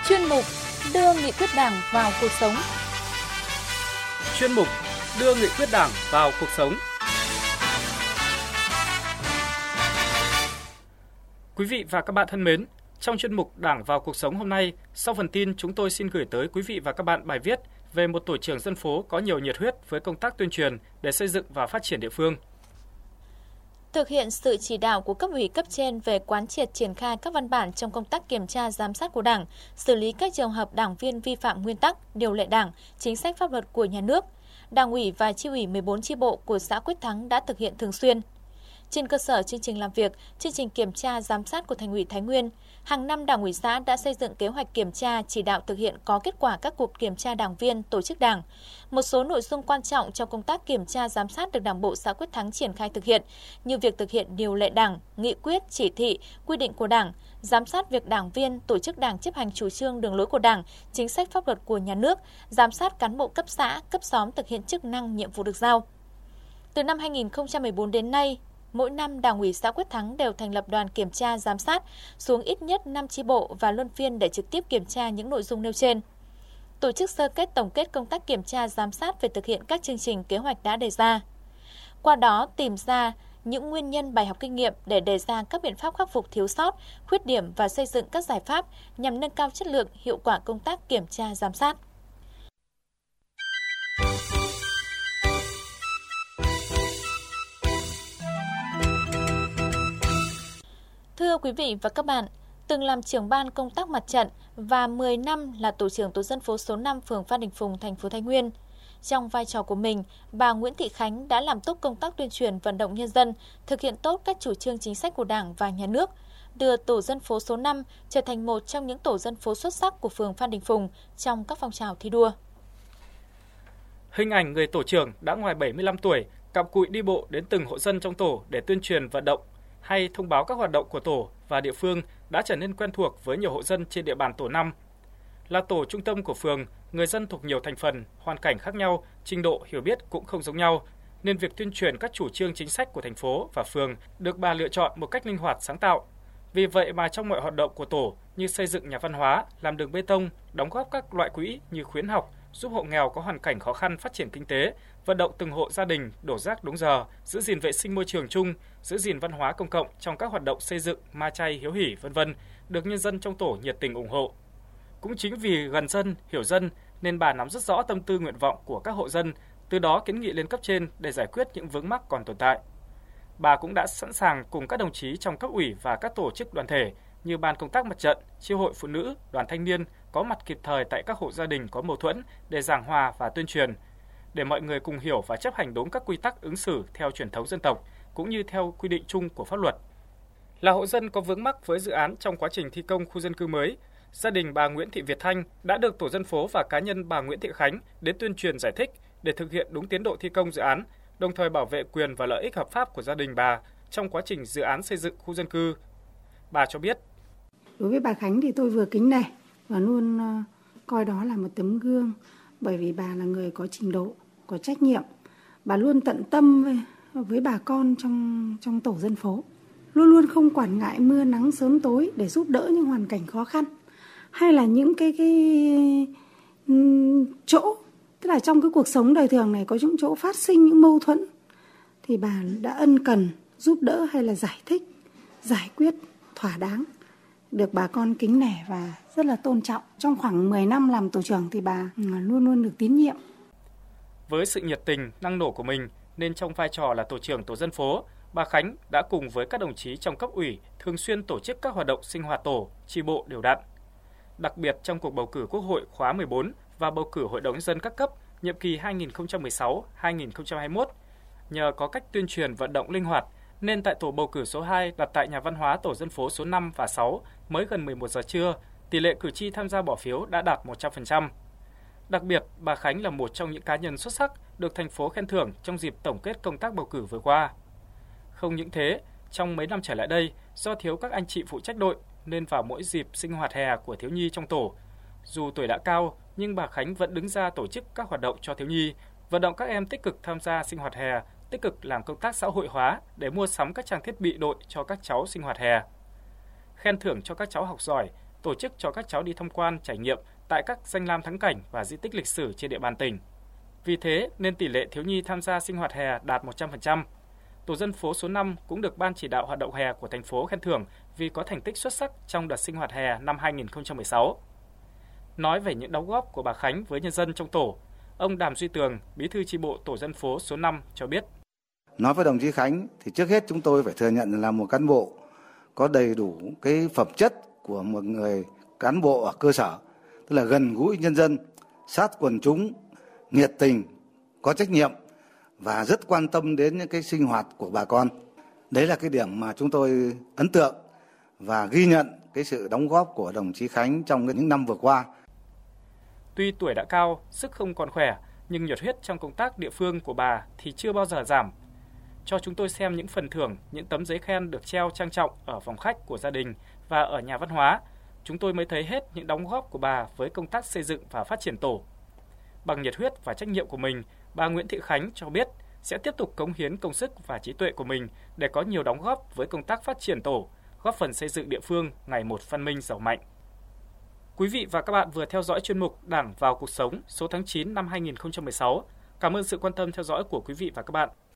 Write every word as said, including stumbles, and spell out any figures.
Chuyên mục đưa nghị quyết Đảng vào cuộc sống. Chuyên mục đưa nghị quyết Đảng vào cuộc sống. Quý vị và các bạn thân mến, trong chuyên mục Đảng vào cuộc sống hôm nay, sau phần tin chúng tôi xin gửi tới quý vị và các bạn bài viết về một tổ trưởng dân phố có nhiều nhiệt huyết với công tác tuyên truyền để xây dựng và phát triển địa phương. Thực hiện sự chỉ đạo của cấp ủy cấp trên về quán triệt triển khai các văn bản trong công tác kiểm tra giám sát của Đảng, xử lý các trường hợp đảng viên vi phạm nguyên tắc, điều lệ Đảng, chính sách pháp luật của nhà nước, Đảng ủy và Chi ủy mười bốn chi bộ của xã Quyết Thắng đã thực hiện thường xuyên. Trên cơ sở chương trình làm việc, chương trình kiểm tra giám sát của Thành ủy Thái Nguyên, hàng năm Đảng ủy xã đã xây dựng kế hoạch kiểm tra chỉ đạo thực hiện có kết quả các cuộc kiểm tra đảng viên, tổ chức Đảng. Một số nội dung quan trọng trong công tác kiểm tra giám sát được Đảng bộ xã Quyết Thắng triển khai thực hiện, như việc thực hiện điều lệ Đảng, nghị quyết, chỉ thị, quy định của Đảng, giám sát việc đảng viên, tổ chức Đảng chấp hành chủ trương đường lối của Đảng, chính sách pháp luật của nhà nước, giám sát cán bộ cấp xã, cấp xóm thực hiện chức năng nhiệm vụ được giao. Từ năm hai nghìn không trăm mười bốn đến nay, mỗi năm, Đảng ủy xã Quyết Thắng đều thành lập đoàn kiểm tra giám sát xuống ít nhất năm chi bộ và luân phiên để trực tiếp kiểm tra những nội dung nêu trên. Tổ chức sơ kết tổng kết công tác kiểm tra giám sát về thực hiện các chương trình kế hoạch đã đề ra. Qua đó tìm ra những nguyên nhân bài học kinh nghiệm để đề ra các biện pháp khắc phục thiếu sót, khuyết điểm và xây dựng các giải pháp nhằm nâng cao chất lượng, hiệu quả công tác kiểm tra giám sát. Thưa quý vị và các bạn, từng làm trưởng ban công tác mặt trận và mười năm là tổ trưởng tổ dân phố số năm phường Phan Đình Phùng, thành phố Thái Nguyên. Trong vai trò của mình, bà Nguyễn Thị Khánh đã làm tốt công tác tuyên truyền vận động nhân dân, thực hiện tốt các chủ trương chính sách của Đảng và Nhà nước, đưa tổ dân phố số năm trở thành một trong những tổ dân phố xuất sắc của phường Phan Đình Phùng trong các phong trào thi đua. Hình ảnh người tổ trưởng đã ngoài bảy mươi lăm tuổi, cặm cụi đi bộ đến từng hộ dân trong tổ để tuyên truyền vận động hay thông báo các hoạt động của tổ và địa phương đã trở nên quen thuộc với nhiều hộ dân trên địa bàn tổ năm. Là tổ trung tâm của phường, người dân thuộc nhiều thành phần, hoàn cảnh khác nhau, trình độ hiểu biết cũng không giống nhau, nên việc tuyên truyền các chủ trương chính sách của thành phố và phường được bà lựa chọn một cách linh hoạt sáng tạo. Vì vậy mà trong mọi hoạt động của tổ như xây dựng nhà văn hóa, làm đường bê tông, đóng góp các loại quỹ như khuyến học, giúp hộ nghèo có hoàn cảnh khó khăn phát triển kinh tế, vận động từng hộ gia đình đổ rác đúng giờ, giữ gìn vệ sinh môi trường chung, giữ gìn văn hóa công cộng trong các hoạt động xây dựng, ma chay, hiếu hỉ, vân vân, được nhân dân trong tổ nhiệt tình ủng hộ. Cũng chính vì gần dân, hiểu dân nên bà nắm rất rõ tâm tư nguyện vọng của các hộ dân, từ đó kiến nghị lên cấp trên để giải quyết những vướng mắc còn tồn tại. Bà cũng đã sẵn sàng cùng các đồng chí trong cấp ủy và các tổ chức đoàn thể như ban công tác mặt trận, chi hội phụ nữ, đoàn thanh niên có mặt kịp thời tại các hộ gia đình có mâu thuẫn để giảng hòa và tuyên truyền, để mọi người cùng hiểu và chấp hành đúng các quy tắc ứng xử theo truyền thống dân tộc cũng như theo quy định chung của pháp luật. Là hộ dân có vướng mắc với dự án trong quá trình thi công khu dân cư mới, gia đình bà Nguyễn Thị Việt Thanh đã được tổ dân phố và cá nhân bà Nguyễn Thị Khánh đến tuyên truyền giải thích để thực hiện đúng tiến độ thi công dự án, đồng thời bảo vệ quyền và lợi ích hợp pháp của gia đình bà trong quá trình dự án xây dựng khu dân cư. Bà cho biết: Đối với bà Khánh thì tôi vừa kính nể và luôn coi đó là một tấm gương, bởi vì bà là người có trình độ, có trách nhiệm. Bà luôn tận tâm với, với bà con trong, trong tổ dân phố, luôn luôn không quản ngại mưa nắng sớm tối để giúp đỡ những hoàn cảnh khó khăn, hay là những cái, cái chỗ, tức là trong cái cuộc sống đời thường này có những chỗ phát sinh những mâu thuẫn, thì bà đã ân cần giúp đỡ hay là giải thích, giải quyết thỏa đáng, được bà con kính nể và rất là tôn trọng. Trong khoảng mười năm làm tổ trưởng thì bà luôn luôn được tín nhiệm. Với sự nhiệt tình, năng nổ của mình nên trong vai trò là tổ trưởng tổ dân phố, bà Khánh đã cùng với các đồng chí trong cấp ủy thường xuyên tổ chức các hoạt động sinh hoạt tổ, chi bộ đều đặn. Đặc biệt trong cuộc bầu cử Quốc hội khóa mười bốn và bầu cử Hội đồng nhân dân các cấp nhiệm kỳ hai nghìn không trăm mười sáu đến hai nghìn không trăm hai mươi mốt, nhờ có cách tuyên truyền vận động linh hoạt nên tại tổ bầu cử số hai đặt tại nhà văn hóa tổ dân phố số năm và sáu mới gần mười một giờ trưa, tỷ lệ cử tri tham gia bỏ phiếu đã đạt một trăm phần trăm. Đặc biệt, bà Khánh là một trong những cá nhân xuất sắc được thành phố khen thưởng trong dịp tổng kết công tác bầu cử vừa qua. Không những thế, trong mấy năm trở lại đây, do thiếu các anh chị phụ trách đội nên vào mỗi dịp sinh hoạt hè của thiếu nhi trong tổ, dù tuổi đã cao nhưng bà Khánh vẫn đứng ra tổ chức các hoạt động cho thiếu nhi, vận động các em tích cực tham gia sinh hoạt hè, tích cực làm công tác xã hội hóa để mua sắm các trang thiết bị đội cho các cháu sinh hoạt hè. Khen thưởng cho các cháu học giỏi, tổ chức cho các cháu đi tham quan trải nghiệm tại các danh lam thắng cảnh và di tích lịch sử trên địa bàn tỉnh. Vì thế nên tỷ lệ thiếu nhi tham gia sinh hoạt hè đạt một trăm phần trăm. Tổ dân phố số năm cũng được Ban chỉ đạo hoạt động hè của thành phố khen thưởng vì có thành tích xuất sắc trong đợt sinh hoạt hè năm hai nghìn không trăm mười sáu. Nói về những đóng góp của bà Khánh với nhân dân trong tổ, ông Đàm Duy Tường, bí thư chi bộ tổ dân phố số năm cho biết. Nói với đồng chí Khánh thì trước hết chúng tôi phải thừa nhận là một cán bộ có đầy đủ cái phẩm chất của một người cán bộ ở cơ sở, tức là gần gũi nhân dân, sát quần chúng, nhiệt tình, có trách nhiệm và rất quan tâm đến những cái sinh hoạt của bà con. Đấy là cái điểm mà chúng tôi ấn tượng và ghi nhận cái sự đóng góp của đồng chí Khánh trong những năm vừa qua. Tuy tuổi đã cao, sức không còn khỏe, nhưng nhiệt huyết trong công tác địa phương của bà thì chưa bao giờ giảm. Cho chúng tôi xem những phần thưởng, những tấm giấy khen được treo trang trọng ở phòng khách của gia đình và ở nhà văn hóa. Chúng tôi mới thấy hết những đóng góp của bà với công tác xây dựng và phát triển tổ. Bằng nhiệt huyết và trách nhiệm của mình, bà Nguyễn Thị Khánh cho biết sẽ tiếp tục cống hiến công sức và trí tuệ của mình để có nhiều đóng góp với công tác phát triển tổ, góp phần xây dựng địa phương ngày một văn minh giàu mạnh. Quý vị và các bạn vừa theo dõi chuyên mục Đảng vào cuộc sống số tháng chín năm hai nghìn không trăm mười sáu. Cảm ơn sự quan tâm theo dõi của quý vị và các bạn.